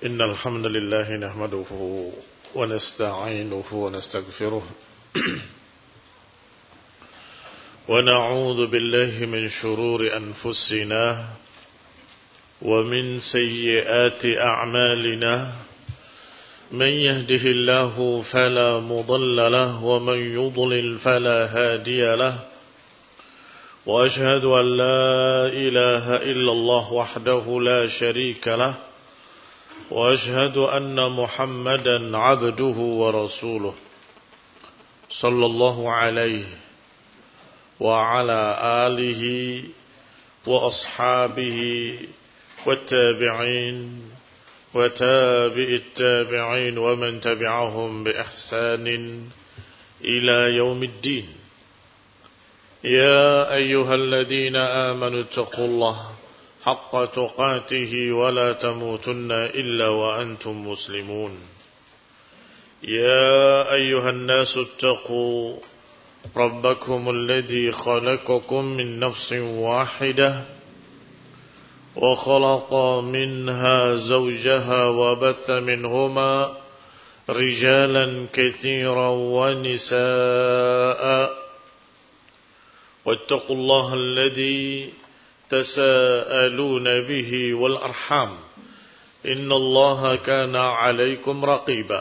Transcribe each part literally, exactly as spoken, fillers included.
إن الحمد لله نحمده ونستعينه ونستغفره ونعوذ بالله من شرور أنفسنا ومن سيئات أعمالنا من يهده الله فلا مضل له ومن يضلل فلا هادي له وأشهد أن لا إله إلا الله وحده لا شريك له وأشهد أن محمدا عبده ورسوله صلى الله عليه وعلى آله وأصحابه والتابعين وتابع التابعين ومن تبعهم بإحسان إلى يوم الدين. يا أيها الذين آمنوا اتقوا الله حق تقاته ولا تموتن إلا وأنتم مسلمون. يا أيها الناس اتقوا ربكم الذي خلقكم من نفس واحدة وخلق منها زوجها وبث منهما رجالا كثيرا ونساء واتقوا الله الذي تساءلون به والأرحام إن الله كان عليكم رقيبا.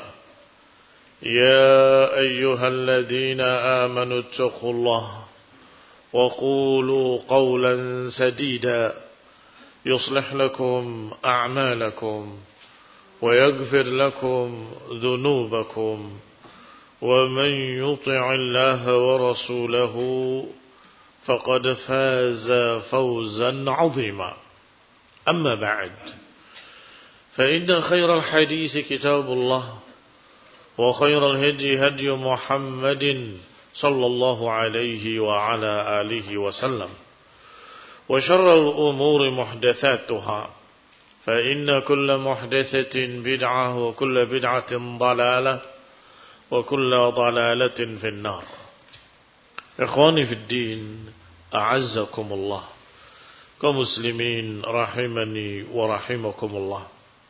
يا أيها الذين آمنوا اتقوا الله وقولوا قولا سديدا يصلح لكم أعمالكم ويغفر لكم ذنوبكم ومن يطع الله ورسوله فقد فاز فوزا عظيما. أما بعد فإن خير الحديث كتاب الله وخير الهدي هدي محمد صلى الله عليه وعلى آله وسلم وشر الأمور محدثاتها فإن كل محدثة بدعة وكل بدعة ضلالة وكل ضلالة في النار. Ikhwani fid din, a'azzakumullah. Kaum muslimin rahimani wa rahimakumullah.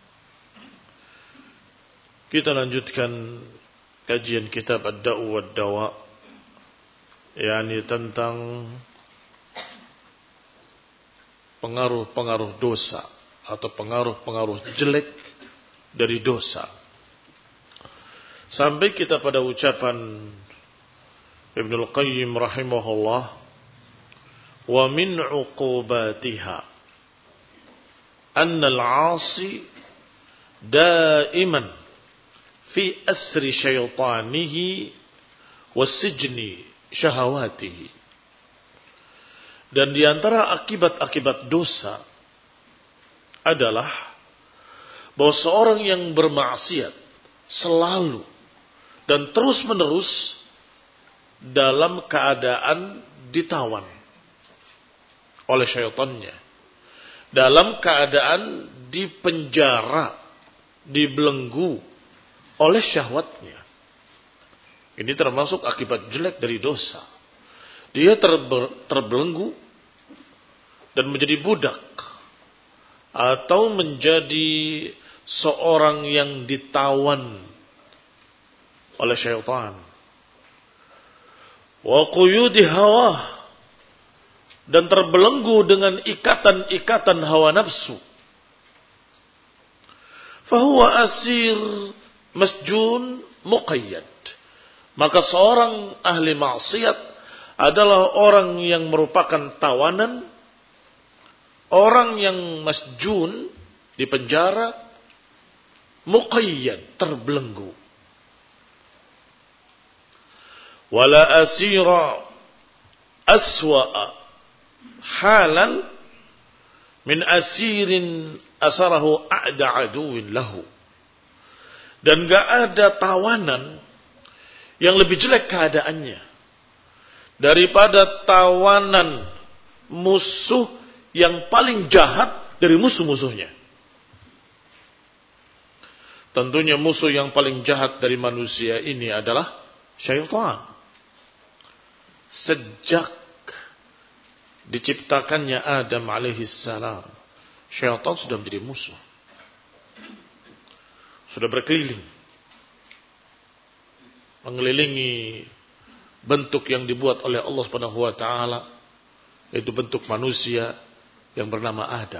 Kita lanjutkan kajian kitab Ad-Da'u wad-Dawa, yakni tentang pengaruh-pengaruh dosa atau pengaruh-pengaruh jelek dari dosa. Sampai kita pada ucapan Ibnul Qayyim rahimahullah, wa min uqubatiha anna al-'asi daiman fi asri syaitanihi wa sijni syahawatihi. Dan di antara akibat-akibat dosa adalah bahwa seorang yang bermaksiat selalu dan terus-menerus dalam keadaan ditawan oleh syaitannya, dalam keadaan dipenjara, dibelenggu oleh syahwatnya. Ini termasuk akibat jelek dari dosa. Dia terbe- terbelenggu dan menjadi budak atau menjadi seorang yang ditawan oleh syaitan. Wa quyudi hawa, dan terbelenggu dengan ikatan-ikatan hawa nafsu. Fahuwa asir masjun muqayyad. Maka seorang ahli maksiat adalah orang yang merupakan tawanan, orang yang masjun, dipenjara, muqayyad, terbelenggu. Wala asira aswa'a halan min asirin asarahu a'da aduwin lahu. Dan gak ada tawanan yang lebih jelek keadaannya daripada tawanan musuh yang paling jahat dari musuh-musuhnya. Tentunya musuh yang paling jahat dari manusia ini adalah syaitan. Sejak diciptakannya Adam alaihi salam, syaitan sudah menjadi musuh. sudah berkeliling, mengelilingi bentuk yang dibuat oleh Allah Subhanahu wa taala, yaitu bentuk manusia yang bernama Adam.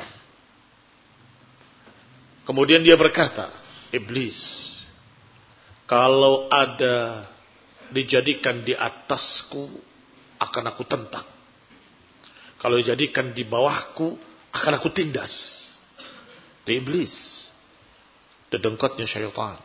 Kemudian dia berkata, iblis, kalau ada dijadikan di atasku, akan aku tentang. Kalau dijadikan di bawahku, akan aku tindas. Itu iblis, dedengkotnya syaitan.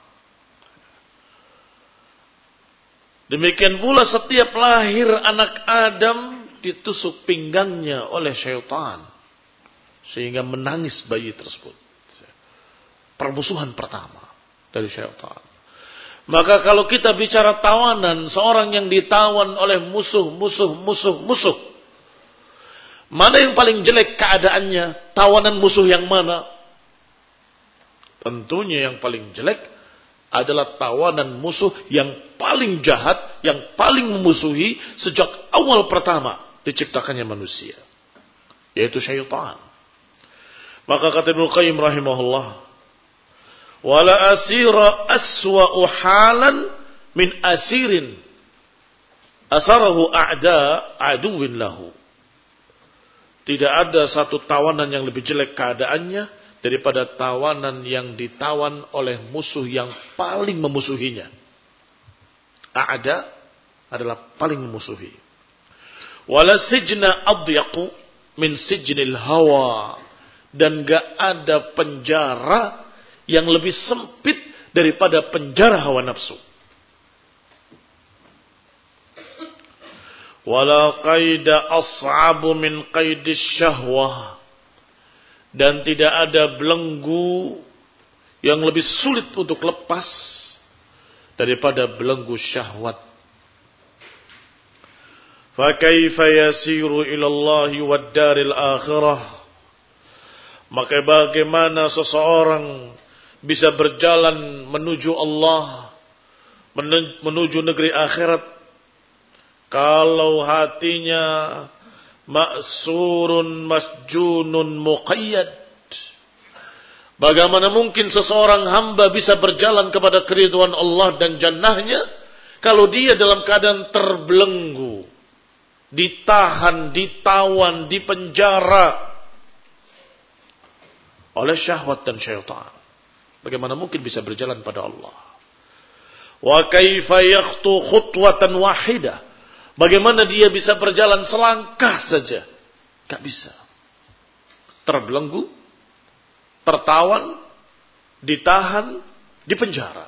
Demikian pula setiap lahir anak Adam ditusuk pinggangnya oleh syaitan, sehingga menangis bayi tersebut. Permusuhan pertama dari syaitan. Maka kalau kita bicara tawanan, seorang yang ditawan oleh musuh, musuh, musuh, musuh, mana yang paling jelek keadaannya? Tawanan musuh yang mana? Tentunya yang paling jelek adalah tawanan musuh yang paling jahat, yang paling memusuhi sejak awal pertama diciptakannya manusia, yaitu syaitan. Maka kata Ibnu Qayyim rahimahullah, wala asira aswa'u halan min asirin asarahu a'da aduwin lahu. Tidak ada satu tawanan yang lebih jelek keadaannya daripada tawanan yang ditawan oleh musuh yang paling memusuhinya. A'da adalah paling memusuhi. Wala sijna adyaqu min sijnil hawa. Dan gak ada penjara yang lebih sempit daripada penjara hawa nafsu. Wala qaida as'abu min qaidis syahwah. Dan tidak ada belenggu yang lebih sulit untuk lepas daripada belenggu syahwat. Fa kaifa yasiru ila Allah wad daril akhirah? Maka bagaimana seseorang bisa berjalan menuju Allah, menuju negeri akhirat, kalau hatinya ma'surun masjunun muqayyad? Bagaimana mungkin seseorang hamba bisa berjalan kepada keridhaan Allah dan jannahnya kalau dia dalam keadaan terbelenggu, ditahan, ditawan, dipenjara oleh syahwat dan syaitan? Bagaimana mungkin bisa berjalan pada Allah? Wa kaifa yakhtu khutwatan wahidah? Bagaimana dia bisa berjalan selangkah saja? Gak bisa. Terbelenggu, tertawan, ditahan, dipenjara.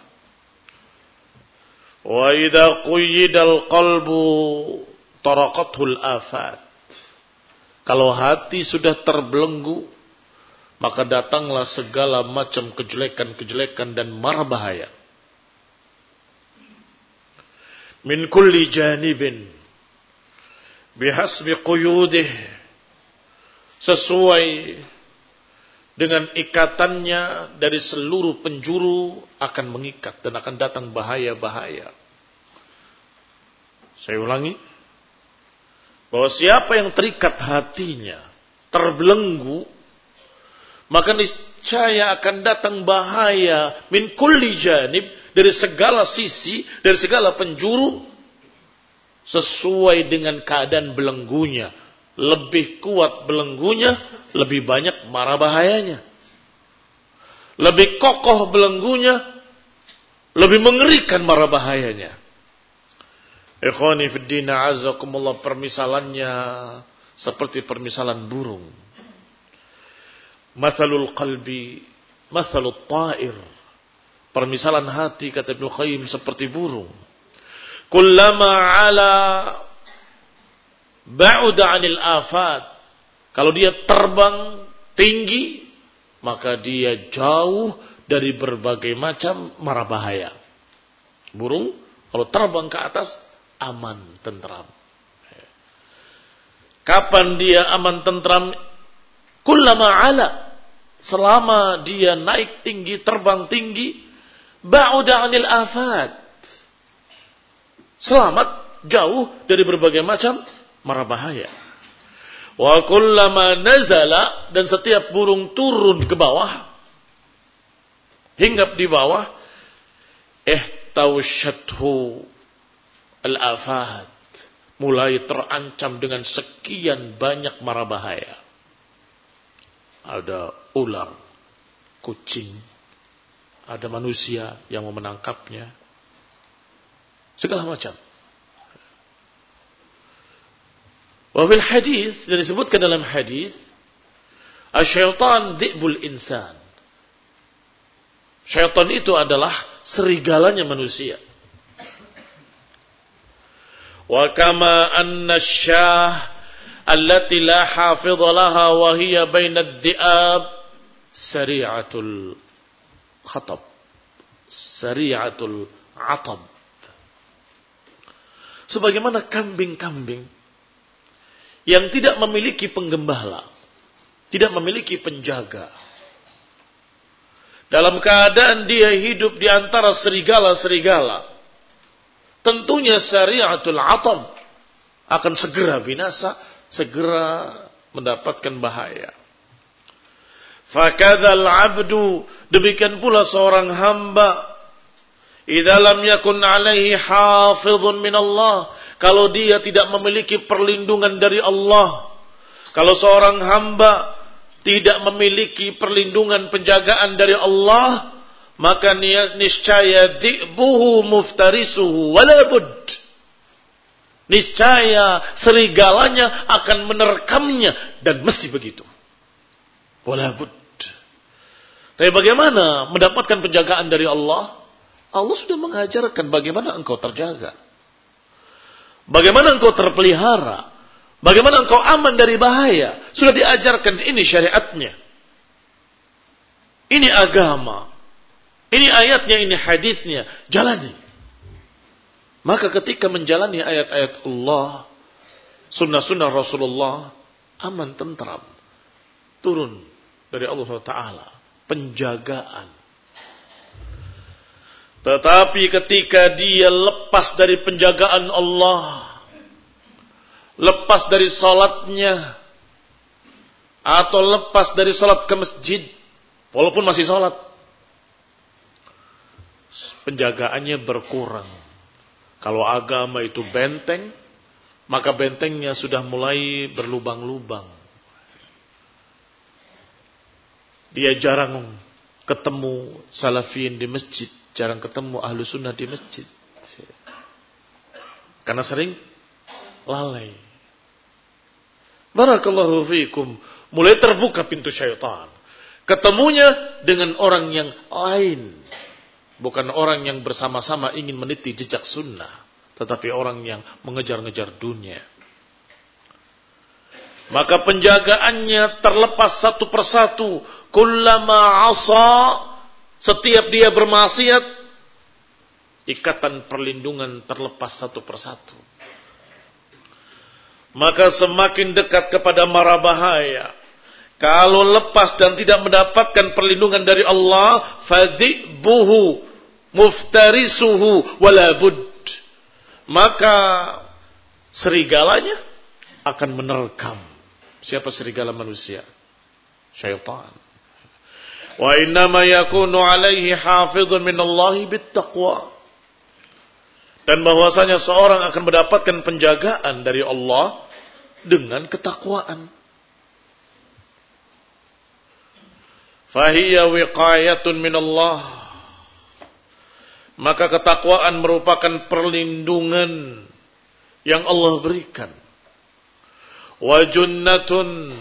Wa idza quyidal qalbu taraqathul afat. Kalau hati sudah terbelenggu, maka datanglah segala macam kejelekan-kejelekan dan mara bahaya. Min kulli janibin bihasbi quyudih, sesuai dengan ikatannya dari seluruh penjuru akan mengikat dan akan datang bahaya-bahaya. Saya ulangi, bahwa siapa yang terikat hatinya, terbelenggu, maka niscaya akan datang bahaya min kulli janib, dari segala sisi, dari segala penjuru, sesuai dengan keadaan belenggunya. Lebih kuat belenggunya, lebih banyak mara bahayanya. Lebih kokoh belenggunya, lebih mengerikan mara bahayanya. Ikhwani fid din, a'azzakumullah, permisalannya seperti permisalan burung. Mathalul qalbi mathalut ta'ir. Permisalan hati, kata Ibnu Qayyim, seperti burung. Kullama ala ba'uda 'anil afat. Kalau dia terbang tinggi, maka dia jauh dari berbagai macam mara bahaya. Burung kalau terbang ke atas, aman, tentram. Kapan dia aman, tentram? Kullama ala, selama dia naik tinggi, terbang tinggi, ba'uda 'anil afat, selamat, jauh dari berbagai macam mara bahaya. Wa kullama nazala, dan setiap burung turun ke bawah, Hinggap di bawah, ihtawshathu al-afat. Mulai terancam dengan sekian banyak mara bahaya. Ada ular, kucing, ada manusia yang mau menangkapnya, segala macam. Wa fil hadis, dan disebutkan dalam hadis, asyaitan dhi'bul insan. Syaitan itu adalah serigalanya manusia. Wa kama anna syah allati la hafidha laha wa hiya baina adh-dhi'ab sari'atul khatab, sari'atul atab. Sebagaimana kambing-kambing yang tidak memiliki penggembala, tidak memiliki penjaga, dalam keadaan dia hidup di antara serigala-serigala, tentunya sari'atul atab akan segera binasa, segera mendapatkan bahaya. Fakadzal abdu, demikian pula seorang hamba, idza lam yakun alaihi hafizun min Allah, kalau dia tidak memiliki perlindungan dari Allah, kalau seorang hamba tidak memiliki perlindungan penjagaan dari Allah, maka niscaya di'buhu muftarisuhu wala bud. Niscaya serigalanya akan menerkamnya, dan mesti begitu. Wala bud. Tapi bagaimana mendapatkan penjagaan dari Allah? Allah sudah mengajarkan bagaimana engkau terjaga, bagaimana engkau terpelihara, bagaimana engkau aman dari bahaya. Sudah diajarkan, ini syariatnya, ini agama, ini ayatnya, ini hadisnya, jalani. Maka ketika menjalani ayat-ayat Allah, sunnah-sunnah Rasulullah, aman, tentram, turun dari Allah subhanahu wa taala penjagaan. Tetapi ketika dia lepas dari penjagaan Allah, lepas dari salatnya, atau lepas dari salat ke masjid, walaupun masih salat, penjagaannya berkurang. Kalau agama itu benteng, maka bentengnya sudah mulai berlubang-lubang. Dia jarang ketemu salafiyin di masjid, jarang ketemu ahlu sunnah di masjid, karena sering lalai. Barakallahu fiikum. Mulai terbuka pintu syaitan. Ketemunya dengan orang yang lain. Bukan orang yang bersama-sama ingin meniti jejak sunnah, tetapi orang yang mengejar-ngejar dunia. Maka penjagaannya terlepas satu persatu. Kullama asa, setiap dia bermaksiat, ikatan perlindungan terlepas satu persatu. Maka semakin dekat kepada mara bahaya. Kalau lepas dan tidak mendapatkan perlindungan dari Allah, fadhibuhu muftarisuhu wala bud. Maka serigalanya akan menerkam. Siapa serigala manusia? Syaitan. Wa innama yakunu alaihi hafizun minallahi bittaqwa. Dan bahwasanya seorang akan mendapatkan penjagaan dari Allah dengan ketakwaan. Fahiya wiqayatun minallah. Maka ketakwaan merupakan perlindungan yang Allah berikan. Wa junnatun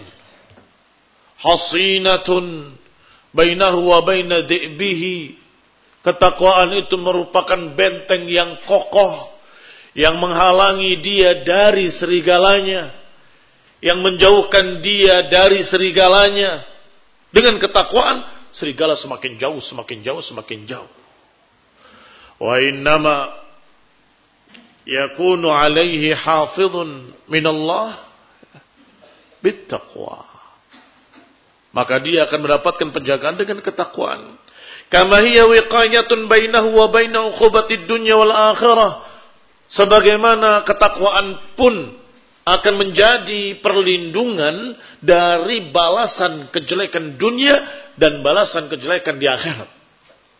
hasinatun bainahu wa baina dhi'bihi. Ketakwaan itu merupakan benteng yang kokoh, yang menghalangi dia dari serigalanya, yang menjauhkan dia dari serigalanya. Dengan ketakwaan, serigala semakin jauh, semakin jauh, semakin jauh. Wa innama yakunu alaihi hafizun minallah bittaqwa. Maka dia akan mendapatkan penjagaan dengan ketakwaan. Kama hiya wiqayatun bainahu wa baina uqubatid dunya wal akhirah. Sebagaimana ketakwaan pun akan menjadi perlindungan dari balasan kejelekan dunia dan balasan kejelekan di akhirat.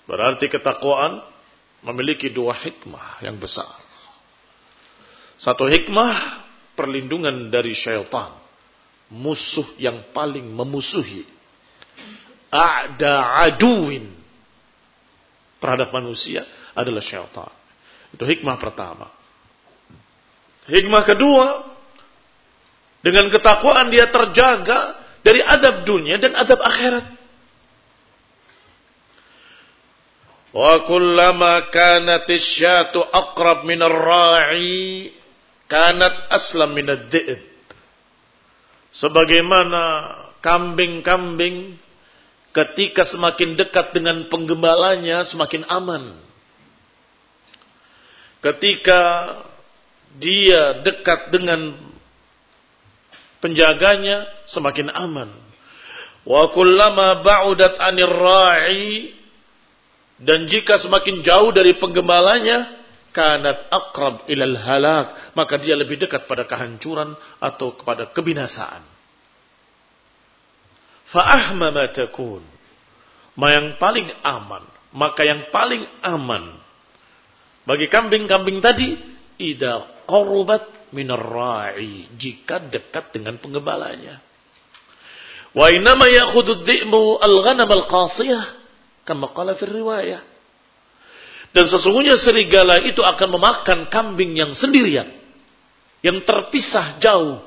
Berarti ketakwaan memiliki dua hikmah yang besar. Satu hikmah, perlindungan dari syaitan, musuh yang paling memusuhi, a'da aduin terhadap manusia adalah syaitan. Itu hikmah pertama. Hikmah kedua, dengan ketakwaan dia terjaga dari azab dunia dan azab akhirat. Wa kullama kanat asy-syatu aqrab min ar-ra'i kanat aslam min ad-dhi'b. Sebagaimana kambing-kambing ketika semakin dekat dengan penggembalanya semakin aman. Ketika dia dekat dengan penjaganya semakin aman. Wa kullama ba'udat 'anir ra'i, dan jika semakin jauh dari penggembalanya, kanat aqrab ilal halak, maka dia lebih dekat pada kehancuran atau kepada kebinasaan. Fa ahma ma takun, ma yang paling aman, maka yang paling aman bagi kambing-kambing tadi, idza qarubat minar ra'i, jika dekat dengan penggembalanya. Wa inma ya'khudhu adh-dhi'bu al-ghanam al-qasiyah kama qala fi riwayah. Dan sesungguhnya serigala itu akan memakan kambing yang sendirian, yang terpisah jauh.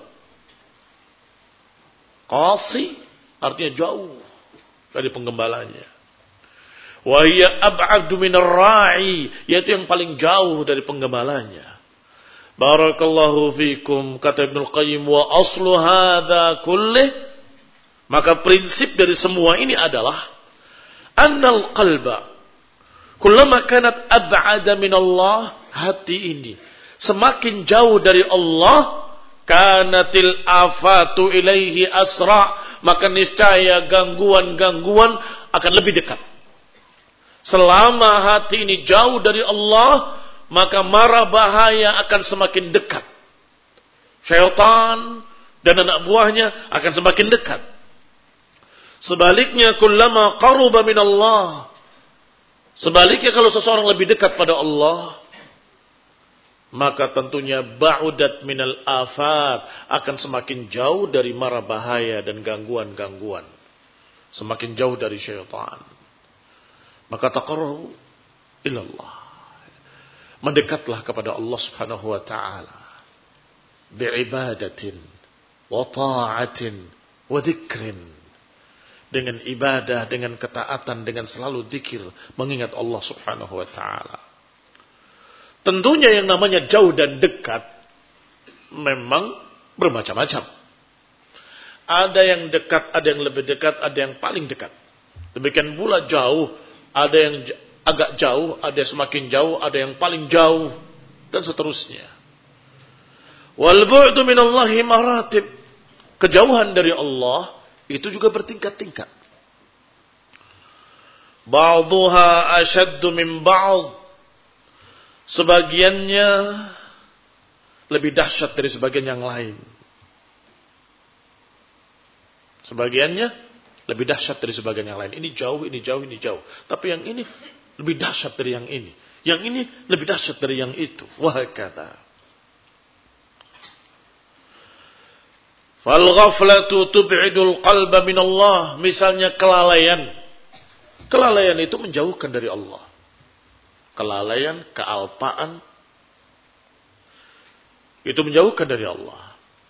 Qasi artinya jauh dari penggembalanya. Wa hiya ab'adu minar ra'i, yaitu yang paling jauh dari penggembalanya. Barakallahu fikum, kata Ibnu Qayyim, wa aslu hadza kullih, maka prinsip dari semua ini adalah annal qalba kullama kanat ab'ada min Allah, hati ini semakin jauh dari Allah, kanatil afatu ilaihi asra, maka niscaya gangguan-gangguan akan lebih dekat. Selama hati ini jauh dari Allah, maka mara bahaya akan semakin dekat. Syaitan dan anak buahnya akan semakin dekat. Sebaliknya, kullama qaruba min Allah, sebaliknya kalau seseorang lebih dekat pada Allah, maka tentunya ba'udat minal afat, akan semakin jauh dari mara bahaya dan gangguan-gangguan, semakin jauh dari syaitan. Maka taqarrabu ilallah, mendekatlah kepada Allah Subhanahu wa taala bi'ibadatin wa ta'atin wa dzikrin, dengan ibadah, dengan ketaatan, dengan selalu zikir, mengingat Allah Subhanahu wa taala. Tentunya yang namanya jauh dan dekat memang bermacam-macam. Ada yang dekat, ada yang lebih dekat, ada yang paling dekat. Demikian pula jauh, ada yang agak jauh, ada yang semakin jauh, ada yang paling jauh, dan seterusnya. Wal bu'du minallahi maratib, kejauhan dari Allah itu juga bertingkat-tingkat. Ba'dhuha ashaddu min ba'd, sebagiannya lebih dahsyat dari sebagian yang lain. Sebagiannya lebih dahsyat dari sebagian yang lain. Ini jauh, ini jauh, ini jauh. Tapi yang ini lebih dahsyat dari yang ini. Yang ini lebih dahsyat dari yang itu. Wah kata. Fal ghaflatu tub'idul qalba min Allah. Misalnya kelalaian. Kelalaian itu menjauhkan dari Allah. Kelalaian, kealpaan, itu menjauhkan dari Allah.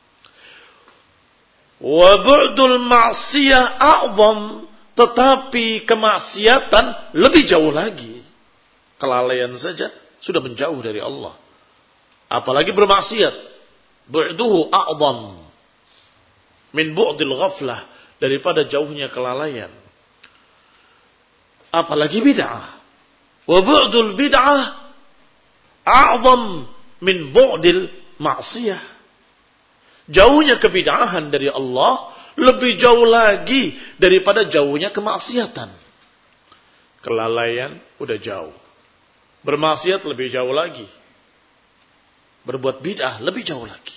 Wa bu'dul ma'siyah a'zam, tetapi kemaksiatan lebih jauh lagi. Kelalaian saja sudah menjauh dari Allah, apalagi bermaksiat. Bu'duhu a'zam min bu'dil ghaflah, daripada jauhnya kelalaian. Apalagi bid'ah. Wa bu'dul bid'ah a'zam min bu'dil ma'siyah. Jauhnya kebid'ahan dari Allah lebih jauh lagi daripada jauhnya kemaksiatan. Kelalaian udah jauh. Bermaksiat lebih jauh lagi. Berbuat bid'ah lebih jauh lagi.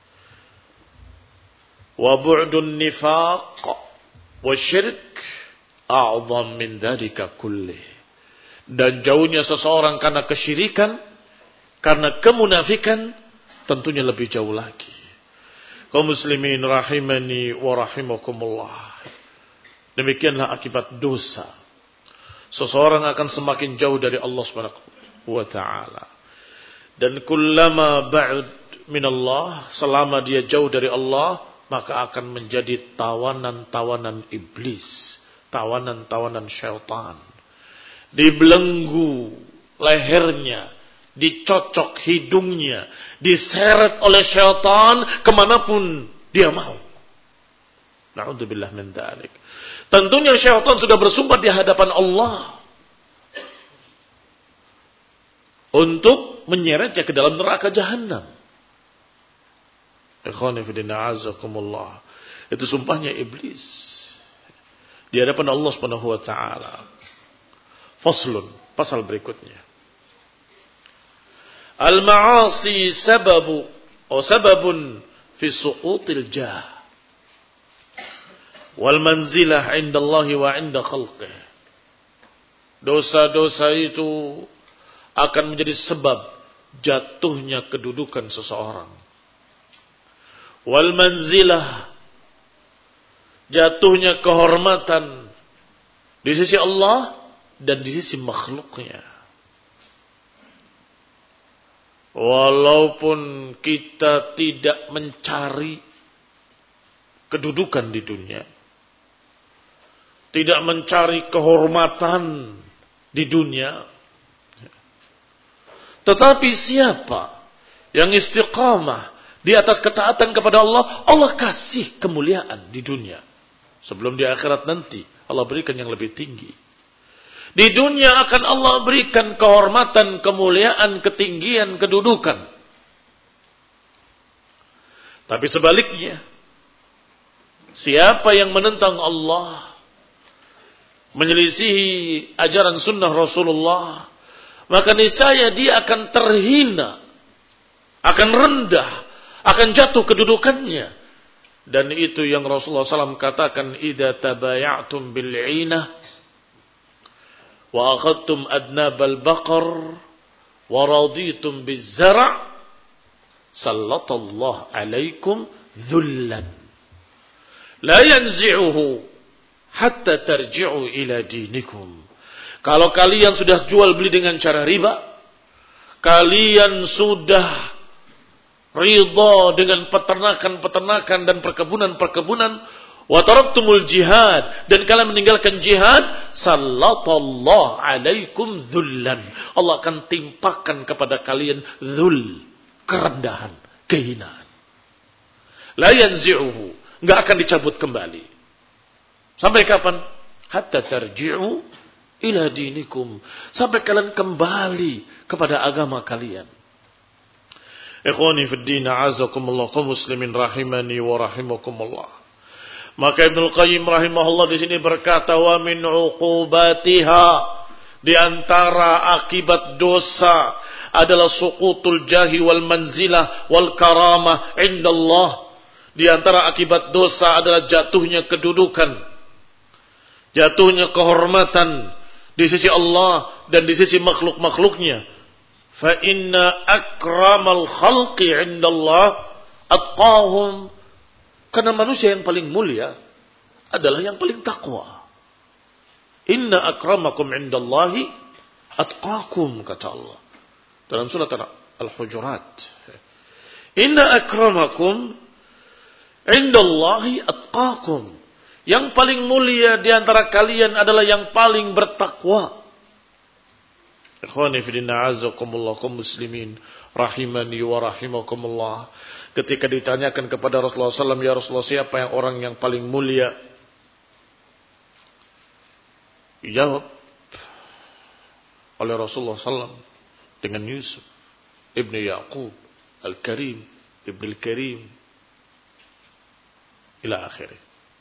Wa bu'dun nifaq wa syirk a'zam min dzalika kullih. Dan jauhnya seseorang karena kesyirikan, karena kemunafikan, tentunya lebih jauh lagi. Kaum muslimin rahimani wa rahimakumullah. Demikianlah akibat dosa. Seseorang akan semakin jauh dari Allah Subhanahu wa taala. Dan kullama ba'd min Allah, selama dia jauh dari Allah, maka akan menjadi tawanan-tawanan iblis, tawanan-tawanan syaitan. Dibelenggu lehernya, dicocok hidungnya, diseret oleh syaitan kemanapun dia mau. Na'udzubillah min dzalik. Tentunya syaitan sudah bersumpah di hadapan Allah untuk menyeretnya ke dalam neraka jahanam. Ikhwani fillah azakumullah. Itu sumpahnya iblis di hadapan Allah Subhanahu wa taala. Faslun, pasal berikutnya. Al-ma'asi sababu atau sababun fi suqutil jah wal manzilah 'inda Allah wa 'inda khalqih. Dosa-dosa itu akan menjadi sebab jatuhnya kedudukan seseorang. Wal manzilah, jatuhnya kehormatan di sisi Allah dan di sisi makhluknya. Walaupun kita tidak mencari kedudukan di dunia, tidak mencari kehormatan di dunia, tetapi siapa yang istiqamah di atas ketaatan kepada Allah, Allah kasih kemuliaan di dunia. Sebelum di akhirat nanti Allah berikan yang lebih tinggi. Di dunia akan Allah berikan kehormatan, kemuliaan, ketinggian, kedudukan. Tapi sebaliknya, siapa yang menentang Allah, menyelisihi ajaran sunnah Rasulullah, maka niscaya dia akan terhina, akan rendah, akan jatuh kedudukannya. Dan itu yang Rasulullah shallallahu alaihi wasallam katakan, idza tabaya'tum bil'inah wa akhadtum adnabal baqar wa raditum biz-zar' sallatallahu alaikum dhullan la yanzi'uhu hatta tarji'u ila dinikum. Kalau kalian sudah jual beli dengan cara riba, kalian sudah ridha dengan peternakan-peternakan dan perkebunan-perkebunan, wa taraktumul jihad, dan kalian meninggalkan jihad, sallallahu alaikum dhullan, Allah akan timpakan kepada kalian dhul, kerendahan, kehinaan. La yanzi'uhu, enggak akan dicabut kembali. Sampai kapan? Hatta tarji'u ila dinikum, sampai kalian kembali kepada agama kalian. Ikhwani fid din, a'azakumullah, kaum muslimin rahimani wa rahimakumullah. Maka Ibnu Qayyim rahimahullah di sini berkata, wa min uqubatiha, di antara akibat dosa adalah suqutul jahi wal manzilah wal karamah indallah. Di antara akibat dosa adalah jatuhnya kedudukan, jatuhnya kehormatan di sisi Allah dan di sisi makhluk-makhluknya. Fa inna akramal khalqi indallah atqahum, karena manusia yang paling mulia adalah yang paling takwa. Inna akramakum indallahi atqakum, kata Allah dalam surat Al-Hujurat. Inna akramakum indallahi atqakum, yang paling mulia di antara kalian adalah yang paling bertakwa. Ikhwani fillah azakumullah, kaum muslimin rahimani wa rahimakumullah. Ketika ditanyakan kepada Rasulullah sallallahu alaihi wasallam, ya Rasulullah, siapa yang orang yang paling mulia? Dijawab oleh Rasulullah sallallahu alaihi wasallam dengan Yusuf ibn Yaqub al-Karim, ibn al-Karim, ila akhirih.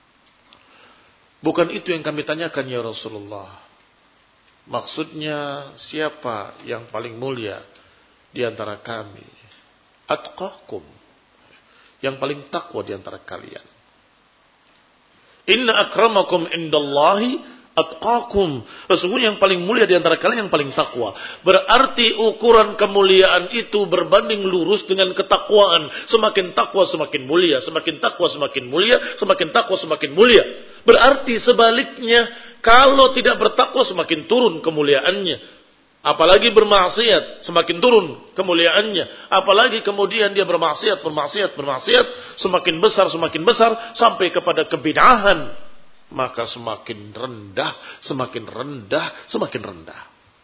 Bukan itu yang kami tanyakan ya Rasulullah. Maksudnya siapa yang paling mulia di antara kami? Atqakum, yang paling takwa di antara kalian. Inna akramakum indallahi atqakum. Sesungguhnya yang paling mulia di antara kalian yang paling takwa. Berarti ukuran kemuliaan itu berbanding lurus dengan ketakwaan. Semakin takwa semakin mulia, semakin takwa semakin mulia, semakin takwa semakin mulia. Berarti sebaliknya, kalau tidak bertakwa semakin turun kemuliaannya. Apalagi bermaksiat, semakin turun kemuliaannya. Apalagi kemudian dia bermaksiat, bermaksiat, bermaksiat, semakin besar, semakin besar, sampai kepada kebid'ahan. Maka semakin rendah, semakin rendah, semakin rendah.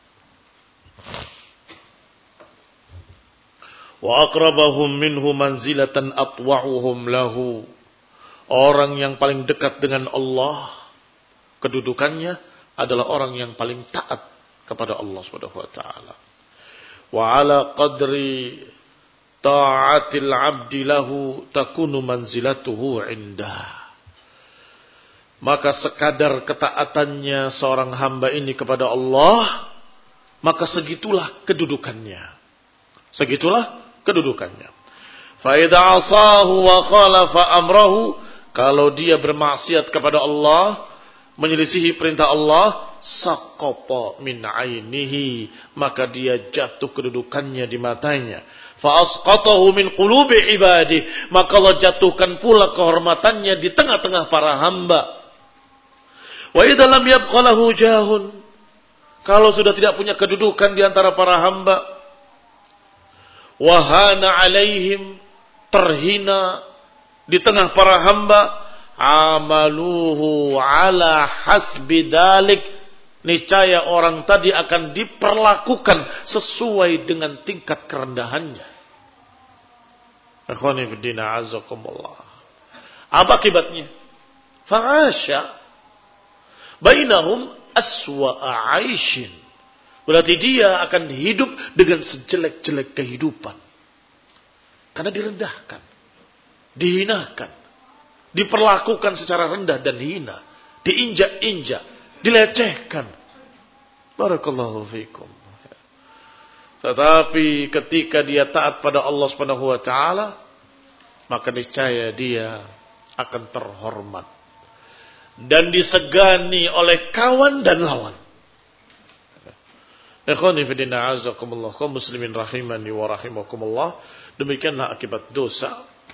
Wa aqrabahum minhu manzilatan atwa'uhum lahu. Orang yang paling dekat dengan Allah, kedudukannya adalah orang yang paling taat kepada Allah Subhanahu wa taala. Wa ala qadri ta'atil 'abdi lahu takunu manzilatuhu 'indah. Maka sekadar ketaatannya seorang hamba ini kepada Allah, maka segitulah kedudukannya. Segitulah kedudukannya. Fa idza 'asahu wa khalafa amrahu, kalau dia bermaksiat kepada Allah, menyelisihi perintah Allah, saqata min ainihi, maka dia jatuh kedudukannya di matanya. Fa asqatahu min qulubi ibadi, maka Allah jatuhkan pula kehormatannya di tengah-tengah para hamba. Wa idza lam yabqa lahu jahun, kalau sudah tidak punya kedudukan di antara para hamba, wahana alaihim, terhina di tengah para hamba, amaluhu ala hasbi dalik, niscaya orang tadi akan diperlakukan sesuai dengan tingkat kerendahannya. Ikhwani fiddin a'azzakumullah. Apa akibatnya? Fa'asha bainahum aswa'a 'aishin. Berarti dia akan hidup dengan sejelek-jelek kehidupan. Karena direndahkan, dihinakan, diperlakukan secara rendah dan hina, diinjak-injak, dilecehkan. Barakallahu fikum. Tetapi ketika dia taat pada Allah Subhanahu wa taala, maka niscaya dia akan terhormat dan disegani oleh kawan dan lawan. Ikhwani fi din a'azakumullah, kaum muslimin rahimani wa rahimakumullah. Demikianlah akibat dosa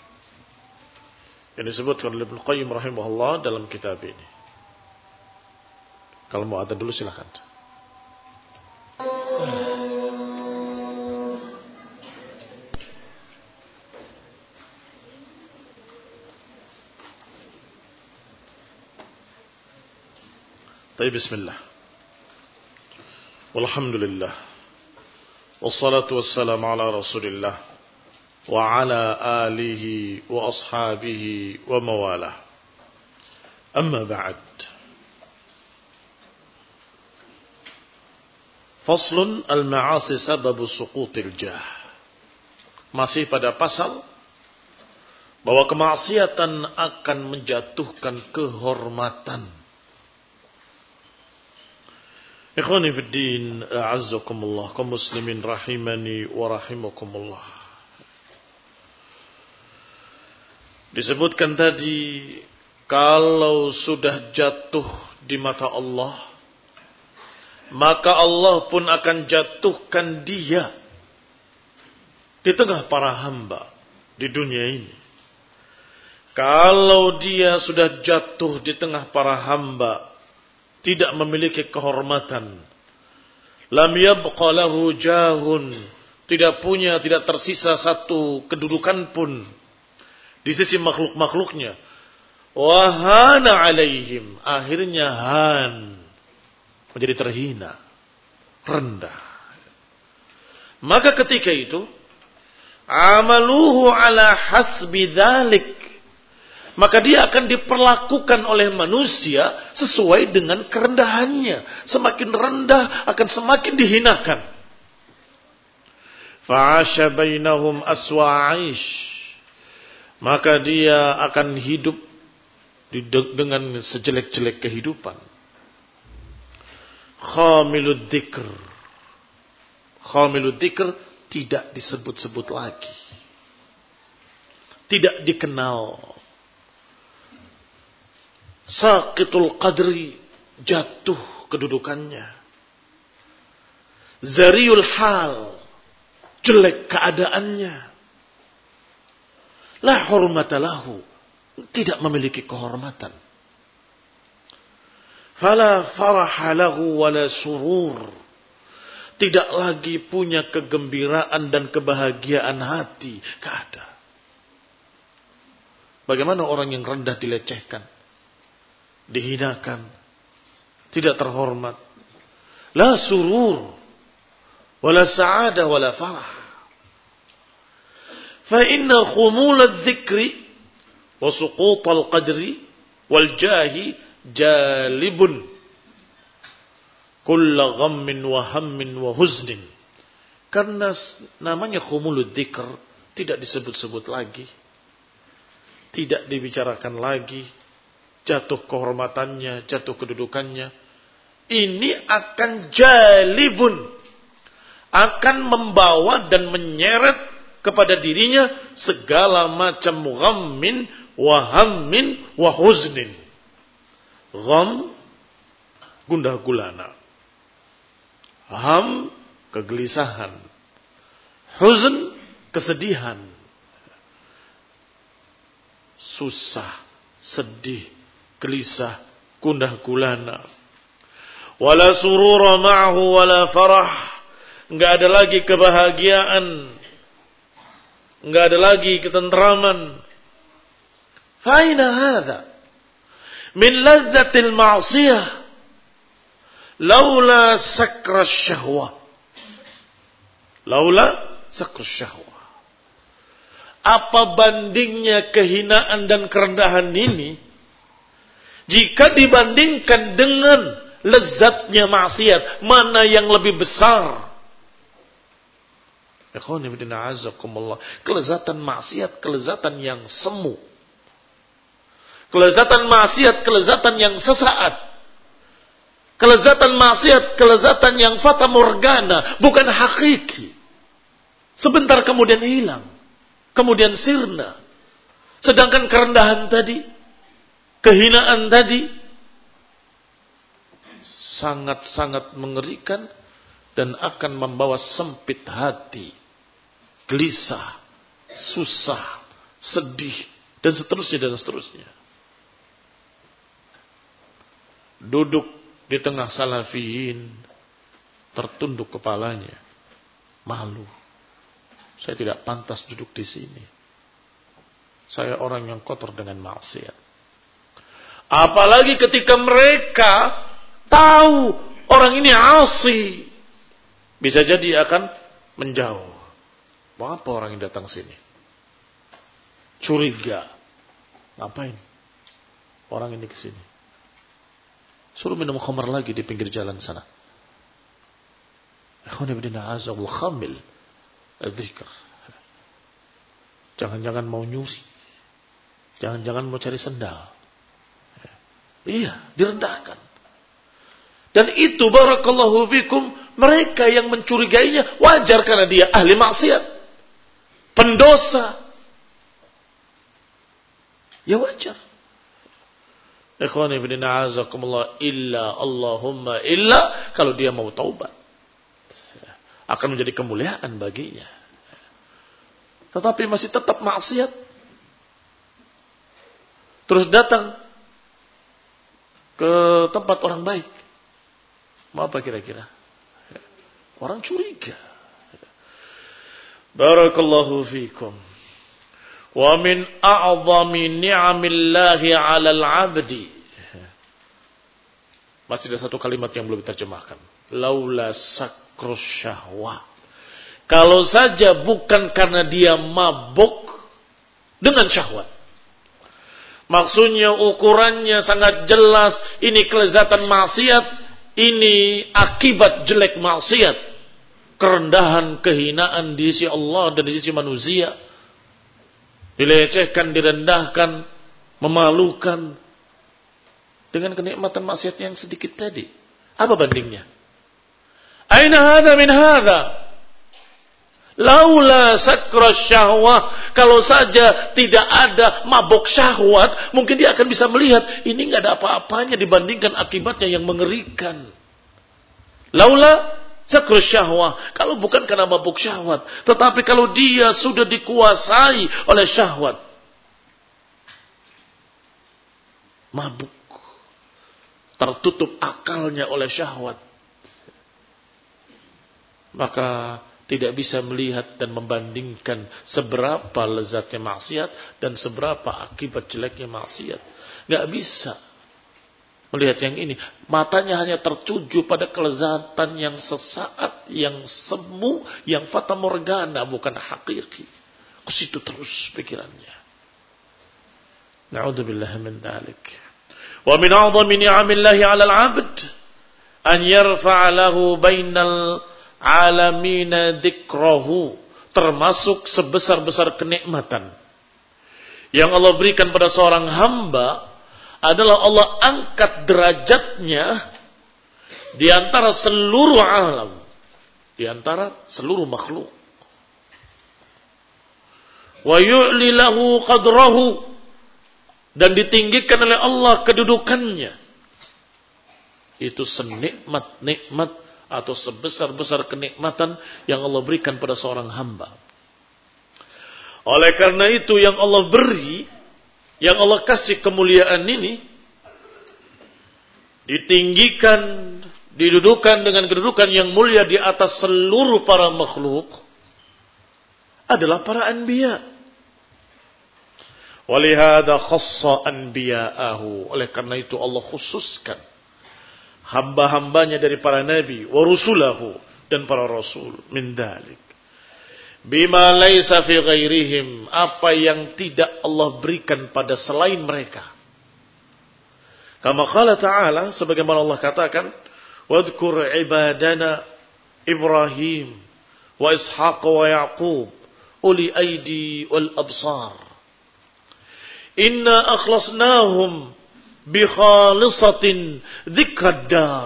yang disebutkan oleh Ibnu Qayyim rahimahullah dalam kitab ini. Kalau mau ada dulu silakan. Baik, bismillah. Walhamdulillah. Wassalatu wassalamu ala Rasulillah wa ala alihi wa ashabihi wa mawalah. Amma ba'd. Faslun al-ma'asi sababu suqutil jah. Masih pada pasal bahwa kemaksiatan akan menjatuhkan kehormatan. Ikhwani fiddin, a'azzakumullah, kaum muslimin rahimani wa rahimakumullah. Disebutkan tadi, kalau sudah jatuh di mata Allah, maka Allah pun akan jatuhkan dia di tengah para hamba di dunia ini. Kalau dia sudah jatuh di tengah para hamba, tidak memiliki kehormatan, lam yabqa lahu jahun, tidak punya, tidak tersisa satu kedudukan pun di sisi makhluk-makhluknya, wahana alaihim, akhirnya han, menjadi terhina, rendah. Maka ketika itu, amaluhu ala hasbi dzalik, maka dia akan diperlakukan oleh manusia sesuai dengan kerendahannya. Semakin rendah akan semakin dihinakan. Fa'asha bainahum aswa 'aish, maka dia akan hidup dengan sejelek-jelek kehidupan. Khamilud dzikr, khamilud dzikr tidak disebut-sebut lagi, tidak dikenal. Saqitul qadri, jatuh kedudukannya. Zariul hal, jelek keadaannya. La hurmata lahu, tidak memiliki kehormatan. Fala faraha lahu wala surur, tidak lagi punya kegembiraan dan kebahagiaan hati. Tidak ada. Bagaimana orang yang rendah dilecehkan, dihinakan, tidak terhormat. La surur, wala sa'adah, wala farah. Fa inna khumul al-dhikri wa suqut al-qadri wal jahi jalibun kulla ghammin wa hammin wa huznin. Karena namanya khumulud dzikr tidak disebut-sebut lagi, tidak dibicarakan lagi, jatuh kehormatannya, jatuh kedudukannya. Ini akan jalibun, akan membawa dan menyeret kepada dirinya segala macam ghammin wa hammin wa huznin. Gham, gundah gulana. Ham, kegelisahan. Huzn, kesedihan. Susah, sedih, gelisah, gundah gulana. Wala surura ma'hu wala farah. Enggak ada lagi kebahagiaan. Enggak ada lagi ketentraman. Fa'ina hadha min ladzatil ma'siyah laula sakra syahwah. Laula sakra syahwah. Apa bandingnya kehinaan dan kerendahan ini jika dibandingkan dengan lezatnya maksiat? Mana yang lebih besar? Ikhwani fillah azakumullah. Kelezatan maksiat, kelezatan yang semu. Kelezatan maksiat, kelezatan yang sesaat. Kelezatan maksiat, kelezatan yang fata morgana, bukan hakiki. Sebentar kemudian hilang, kemudian sirna. Sedangkan kerendahan tadi, kehinaan tadi, sangat-sangat mengerikan dan akan membawa sempit hati, gelisah, susah, sedih, dan seterusnya dan seterusnya. Duduk di tengah salafiyin, tertunduk kepalanya, malu. Saya tidak pantas duduk di sini. Saya orang yang kotor dengan maksiat. Apalagi ketika mereka tahu orang ini asi, bisa jadi akan menjauh. Mau apa orang yang datang sini? Curiga. Ngapain orang ini ke sini? Suruh minum khamar lagi di pinggir jalan sana. Ikhwani bidina azabul khamil adzikr. Jangan-jangan mau nyuri. Jangan-jangan mau cari sendal. Iya, direndahkan. Dan itu barakallahu fikum, mereka yang mencurigainya wajar karena dia ahli maksiat, pendosa. Ya wajar. Ikhwani fillah azakumullah, illa Allahumma illa kalau dia mau taubat, akan menjadi kemuliaan baginya. Tetapi masih tetap maksiat, terus datang ke tempat orang baik, mau apa kira-kira? Orang curiga. Barakallahu fikum. Wa min a'zami ni'amillahi 'alal 'abdi. Masih ada satu kalimat yang belum diterjemahkan. Laula sakrus syahwah. Kalau saja bukan karena dia mabuk dengan syahwat. Maksudnya ukurannya sangat jelas, ini kelezatan maksiat, ini akibat jelek maksiat, kerendahan, kehinaan di sisi Allah dan di sisi manusia. Dilecehkan, direndahkan, memalukan dengan kenikmatan maksiat yang sedikit tadi. Apa bandingnya? Aina hadha min hadha? Laula sakra syahwah, kalau saja tidak ada mabuk syahwat, mungkin dia akan bisa melihat ini nggak ada apa-apanya dibandingkan akibatnya yang mengerikan. Laula sakra syahwah, kalau bukan karena mabuk syahwat, tetapi kalau dia sudah dikuasai oleh syahwat, mabuk, tertutup akalnya oleh syahwat, maka tidak bisa melihat dan membandingkan seberapa lezatnya maksiat dan seberapa akibat jeleknya maksiat. Gak bisa melihat yang ini. Matanya hanya tertuju pada kelezatan yang sesaat, yang semu, yang fata morgana, bukan hakiki. Ke situ terus pikirannya. Na'udzubillah min dzalik. Wa min a'zami ni'amillahi 'alal 'abd an yarfa'a lahu bainal alamina dzikrahu, termasuk sebesar-besar kenikmatan yang Allah berikan pada seorang hamba adalah Allah angkat derajatnya di antara seluruh alam, di antara seluruh makhluk. Wa yu'li lahu qadrahu, dan ditinggikan oleh Allah kedudukannya. Itu senikmat-nikmat atau sebesar-besar kenikmatan yang Allah berikan pada seorang hamba. Oleh karena itu yang Allah beri, yang Allah kasih kemuliaan ini, ditinggikan, didudukan dengan kedudukan yang mulia di atas seluruh para makhluk, adalah para anbiya. Walihada khassa anbiya'ahu, oleh karena itu Allah khususkan hamba-hambanya dari para nabi, wa rusulahu, dan para rasul, min dalik. Bima laisa fi ghairihim, apa yang tidak Allah berikan pada selain mereka. Kama qala ta'ala, sebagaimana Allah katakan, wadhkur ibadana Ibrahim wa Ishaq wa Yaqub uli aidi wal absar. Inna akhlasnahum bi khalisatin dzikrad dar.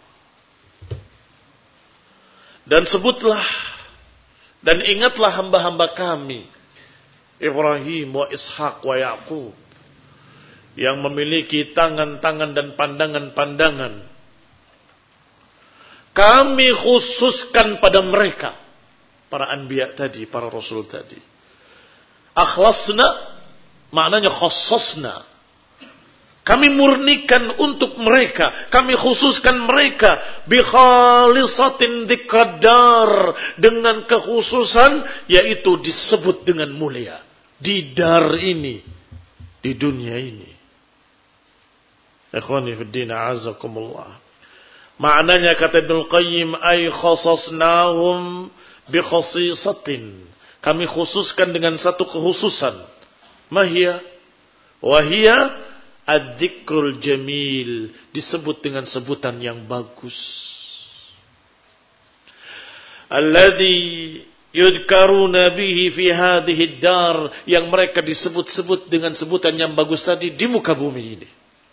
Dan sebutlah dan ingatlah hamba-hamba kami Ibrahim wa Ishaq wa Yaqub yang memiliki tangan-tangan dan pandangan-pandangan. Kami khususkan pada mereka, para anbiya tadi, para rasul tadi. Akhlasna maknanya khassasna. Kami murnikan untuk mereka, kami khususkan mereka bi khalisatin dzikrad, dengan kekhususan, yaitu disebut dengan mulia di dar ini, di dunia ini. Ikhwani fid din, a'azzakumullah. Maknanya kata Ibnu Qayyim, ay khasasnahum bi khasisatin. Kami khususkan dengan satu kekhususan. Mahia wahia ad-dzikrul jamil, disebut dengan sebutan yang bagus. Alladzi yudhkaruna bihi fi hadhihi ad-dar, yang mereka disebut-sebut dengan sebutan yang bagus tadi di muka bumi ini.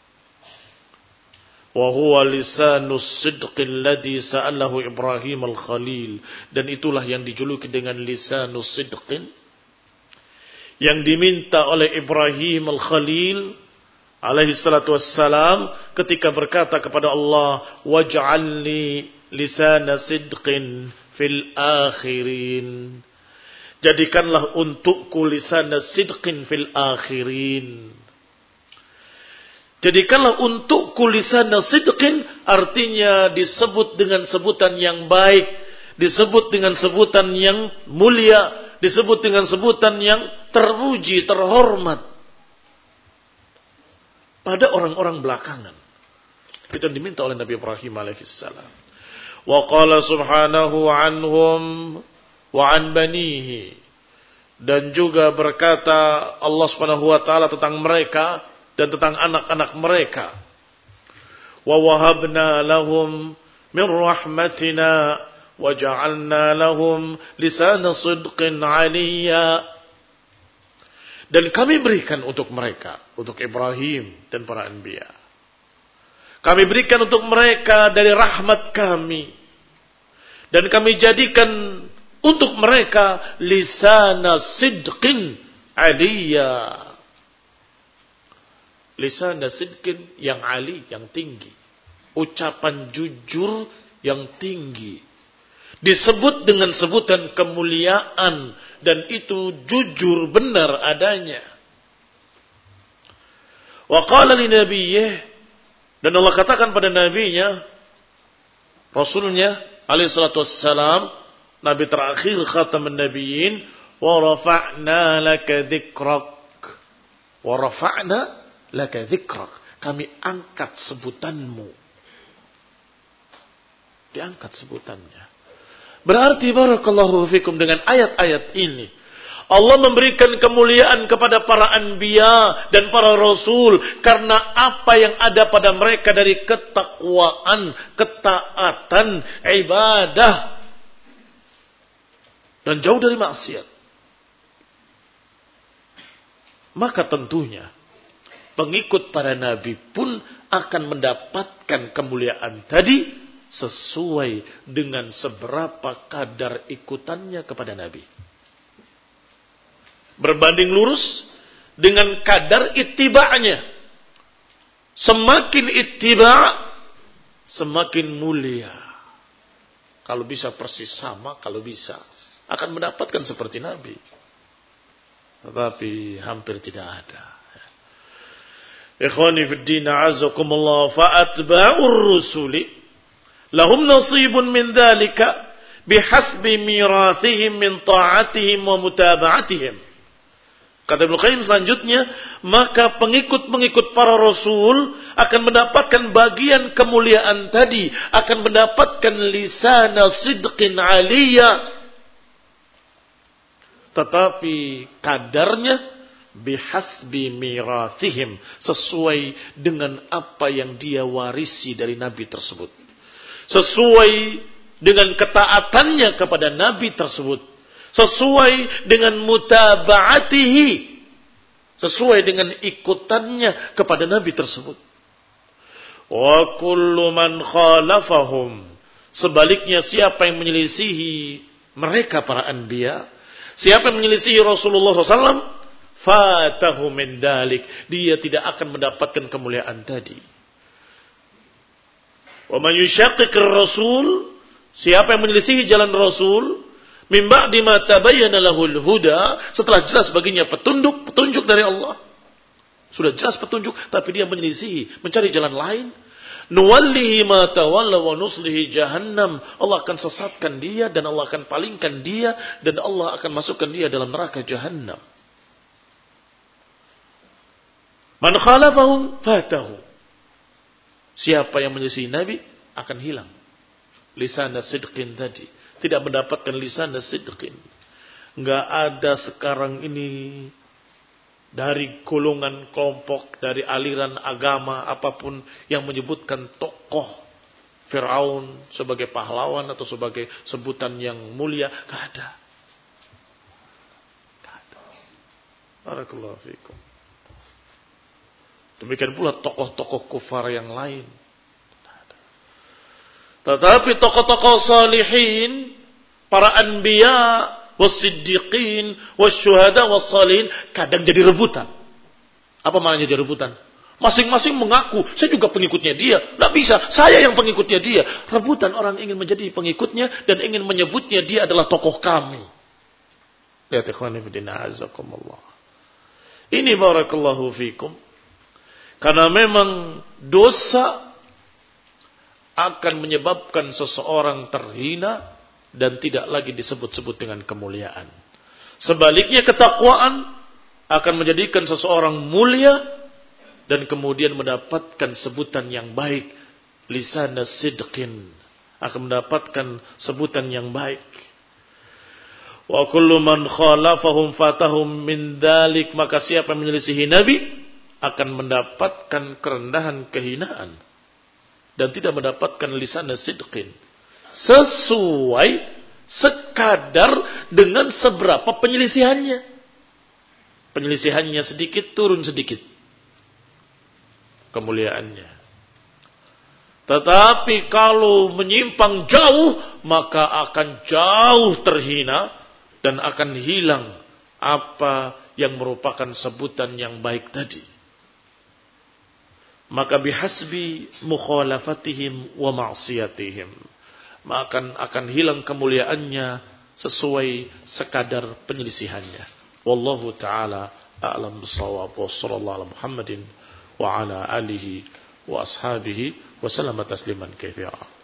Wa huwa lisanus sidqi alladzi sa'alahu Ibrahim al-Khalil, dan itulah yang dijuluki dengan lisanus sidqin, yang diminta oleh Ibrahim al-Khalil alaihi salatu wassalam ketika berkata kepada Allah, waj'alni lisana sidqin fil akhirin, jadikanlah untukku lisana sidqin fil akhirin. Jadikanlah untukku lisana sidqin, artinya disebut dengan sebutan yang baik, disebut dengan sebutan yang mulia, disebut dengan sebutan yang terpuji, terhormat pada orang-orang belakangan. Itu yang diminta oleh Nabi Ibrahim alaihissalam. Wa qala subhanahu anhum wa an banihi, dan juga berkata Allah subhanahu wa ta'ala tentang mereka dan tentang anak-anak mereka. Wa wahabna lahum min rahmatina wa ja'alna lahum lisana sidqin aliyya. Dan kami berikan untuk mereka, untuk Ibrahim dan para anbiya, kami berikan untuk mereka dari rahmat kami, dan kami jadikan untuk mereka lisana sidqin aliyya. Lisana sidqin yang ali, yang tinggi. Ucapan jujur yang tinggi. Disebut dengan sebutan kemuliaan. Dan itu jujur benar adanya. Wa qala li nabiyyih. Dan Allah katakan pada nabinya, Rasulnya alaihi salatu wassalam, Nabi terakhir khataman nabiyyin, wa rafa'na laka dzikrak. Wa rafa'na laka dzikrak. Kami angkat sebutanmu. Diangkat sebutannya. Berarti barakallahu fikum dengan ayat-ayat ini Allah memberikan kemuliaan kepada para anbiya dan para rasul karena apa yang ada pada mereka dari ketakwaan, ketaatan, ibadah dan jauh dari maksiat. Maka tentunya pengikut para nabi pun akan mendapatkan kemuliaan tadi sesuai dengan seberapa kadar ikutannya kepada Nabi. Berbanding lurus dengan kadar ittiba'nya. Semakin ittiba' semakin mulia. Kalau bisa persis sama, kalau bisa akan mendapatkan seperti Nabi. Tetapi hampir tidak ada. Ikhwani fid din a'azzakumullah, fa atba'ur rusuli lahum nasibun min dhalika bihasbi mirathihim min ta'atihim wa mutaba'atihim. Kata Ibnu Qayyim selanjutnya, maka pengikut-pengikut para rasul akan mendapatkan bagian kemuliaan tadi, akan mendapatkan lisana sidqin aliyya. Tetapi kadarnya bihasbi mirathihim, sesuai dengan apa yang dia warisi dari nabi tersebut. Sesuai dengan ketaatannya kepada nabi tersebut. Sesuai dengan mutaba'atihi. Sesuai dengan ikutannya kepada nabi tersebut. Wa kullu man khalafahum. Sebaliknya siapa yang menyelisihi mereka para anbiya. Siapa yang menyelisihi Rasulullah shallallahu alaihi wasallam. Fatahu min dalik. Dia tidak akan mendapatkan kemuliaan tadi. Wa man yushaqiqir rasul, siapa yang menyelisihi jalan Rasul, min ba'di ma tabayyana lahul huda, setelah jelas baginya petunjuk, petunjuk dari Allah. Sudah jelas petunjuk, tapi dia menyelisihi, mencari jalan lain. Nuwallihi ma tawalla wa nuslihi jahannam. Allah akan sesatkan dia dan Allah akan palingkan dia dan Allah akan masukkan dia dalam neraka jahannam. Man khalafahum fatahu. Siapa yang menyelisihi Nabi akan hilang lisana sidqin tadi. Tidak mendapatkan lisana sidqin. Enggak ada sekarang ini dari golongan kelompok, dari aliran agama apapun yang menyebutkan tokoh Fir'aun sebagai pahlawan atau sebagai sebutan yang mulia. Enggak ada. Enggak ada. Barakallahu fikum. Demikian pula tokoh-tokoh kufar yang lain. Tetapi tokoh-tokoh salihin, para anbiya, wassiddiqin, wasyuhada, wassalihin, kadang jadi rebutan. Apa maknanya jadi rebutan? Masing-masing mengaku, saya juga pengikutnya dia. Tidak bisa, saya yang pengikutnya dia. Rebutan, orang ingin menjadi pengikutnya dan ingin menyebutnya dia adalah tokoh kami. Lihat ikhwani fillah azakumullah. Ini barakallahu fikum. Karena memang dosa akan menyebabkan seseorang terhina dan tidak lagi disebut-sebut dengan kemuliaan. Sebaliknya ketakwaan akan menjadikan seseorang mulia dan kemudian mendapatkan sebutan yang baik. Lisana sidqin. Akan mendapatkan sebutan yang baik. Wa kullu man khalafahum fatahum min dalik. Maka siapa yang menyelisihi Nabi akan mendapatkan kerendahan, kehinaan dan tidak mendapatkan lisana sidqin sesuai sekadar dengan seberapa penyelisihannya. Penyelisihannya sedikit, turun sedikit kemuliaannya. Tetapi kalau menyimpang jauh, maka akan jauh terhina dan akan hilang apa yang merupakan sebutan yang baik tadi. Maka bihasbi mukhalafatihim wa ma'siyatihim, maka akan hilang kemuliaannya sesuai sekadar penyelisihannya. Wallahu ta'ala a'lam bissawab. Wa sallallahu ala Muhammadin wa ala alihi wa ashabihi wa sallama tasliman katsira.